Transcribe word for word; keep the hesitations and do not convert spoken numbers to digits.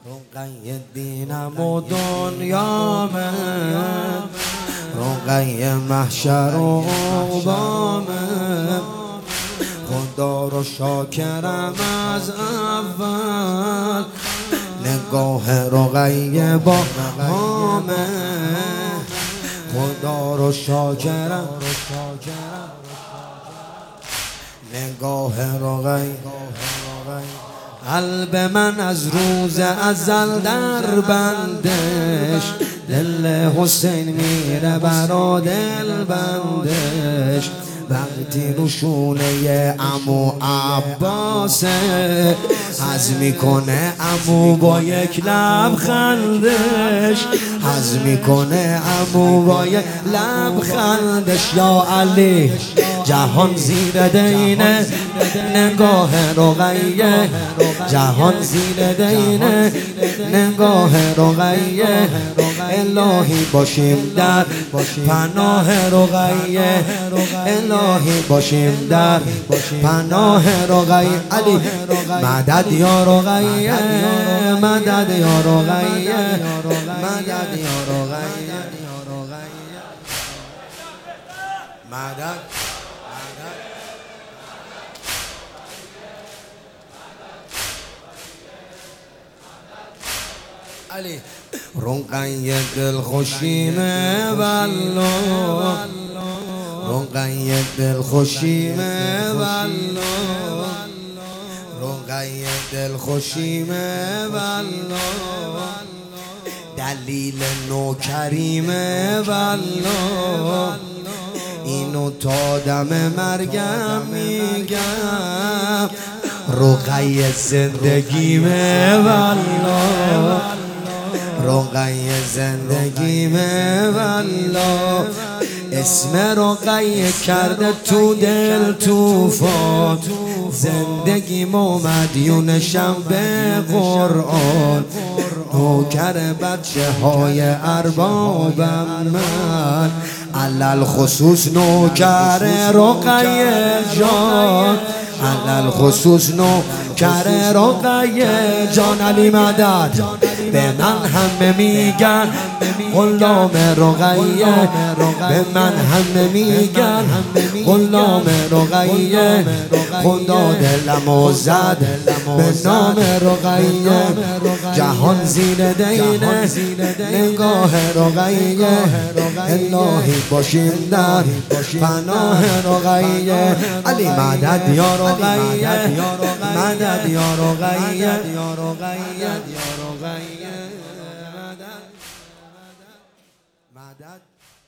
رقیه دینم و دنیامه، رقیه محشر و عقبامه. خدا رو شاکرم از اول، نگاه رقیه با همه. خدا رو شاکرم نگاه رقیه. قلب من از روز ازل در بندش، دل حسین میره برا دل بندش. وقتی رو شونه عمو عباسه، حز میکنه عمو با یک لبخندش، حز میکنه عمو با یک لبخندش. یا علی جهان زیر دینه نگاه رقیه، جهان زیر دینه نگاه رقیه. الهی باشیم در پناه رقیه، الهی باشیم در پناه رقیه. علی مدد یا رقیه، مدد یا رقیه، مدد یا رقیه، مدد. علی رقیه دل خوشیمه والله، رقیه دل خوشیمه والله، رقیه دل خوشیمه والله. دلیل نوکریمه والله، اینو تا دم مرگم میگم. رقیه زندگیمه والله، رقیه زندگیمه والله. اسم رقیه کرده تو دل توفان، زندگیمو مدیونشم به قرآن. نوکر بچه های اربابم من، علل خصوص نوکر رقیه جان، علل خصوص نوکر رقیه جان. علی مدد به من همه میگن غلام رقیه، به من همه میگن غلام رقیه. خدا دلمو زد به نام رقیه، جهان زیر دینه نگاه رقیه. الهی باشیم در پناه رقیه. علی مدد یا رقیه، مدد یا رقیه، یا رقیه، یا رقیه، مدد، مدد.